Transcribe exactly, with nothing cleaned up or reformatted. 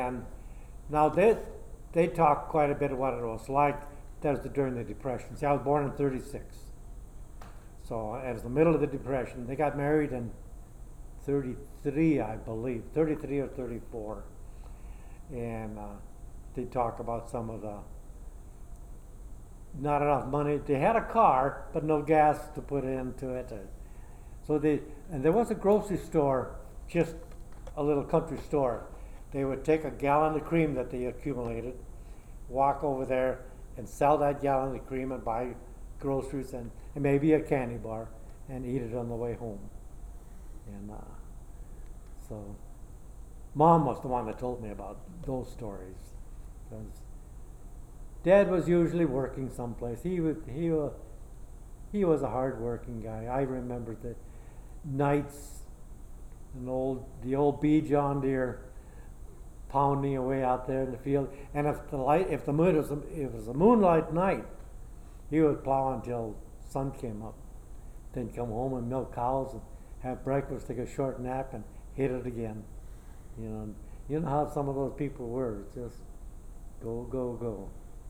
And now they they talk quite a bit of what it was like. That was during the Depression. See, I was born in thirty-six, so it was the middle of the Depression. They got married in thirty-three, I believe, thirty-three or thirty-four, and uh, they talk about some of the not enough money. They had a car, but no gas to put into it. So they and there was a grocery store, just a little country store. They would take a gallon of cream that they accumulated, walk over there and sell that gallon of cream and buy groceries and, and maybe a candy bar and eat it on the way home. And uh, so Mom was the one that told me about those stories. Because Dad was usually working someplace. He was, he was, he was a hard-working guy. I remember the nights, an old, the old B John Deere pounding away out there in the field. And if the light, if the moon was, a, if it was a moonlight night, he would plow until sun came up. Then come home and milk cows and have breakfast, take a short nap, and hit it again. You know, you know how some of those people were. It's just go, go, go.